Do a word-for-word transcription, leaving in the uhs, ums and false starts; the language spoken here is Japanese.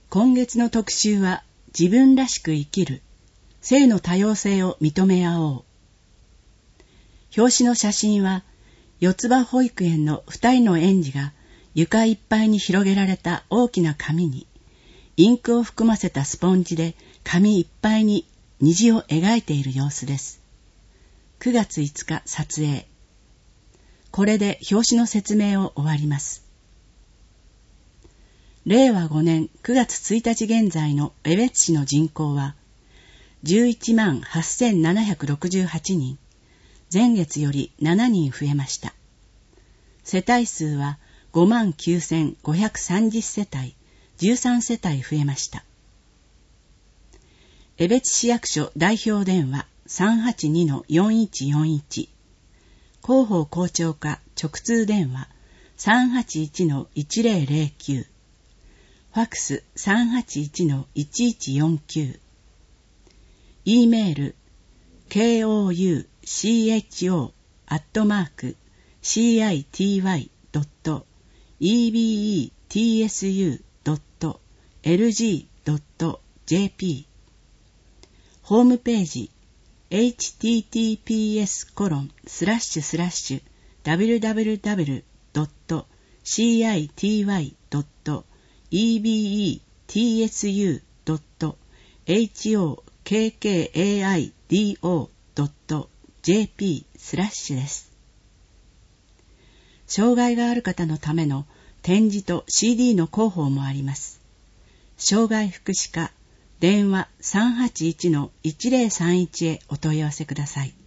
今月の特集は自分らしく生きる、性の多様性を認め合おう。表紙の写真は四つ葉保育園の二人の園児が床いっぱいに広げられた大きな紙にインクを含ませたスポンジで紙いっぱいに虹を描いている様子です。くがついつか撮影。これで表紙の説明を終わります。れいわごねんくがつついたち現在の江別市の人口はじゅういちまんはっせんななひゃくろくじゅうはちにん、前月よりしちにん増えました。世帯数はごまんきゅうせんごひゃくさんじゅうせたい、じゅうさんせたい増えました。江別市役所代表電話 さんはちにのよんいちよんいち、広報校長課直通電話 さんはちいちのいちぜろぜろきゅう、ファクス さんはちいちのいちいちよんきゅう、E メール ケーオーユーシーエイチオー アットマーク シーアイティーワイ ドット イービーイーティーエスユー ドット エルジー ドット ジェーピー、 ホームページ エイチティーティーピーエスコロンスラッシュスラッシュダブリューダブリューダブリュー ドット シーアイティーワイ ドット イービーイーティーエスユー ドット エイチオーケーケーエーアイディーオー ドット ジェーピー スラッシュです。障害がある方のための展示と シーディー の広報もあります。障害福祉課電話 さんはちいちのいちぜろさんいち へお問い合わせください。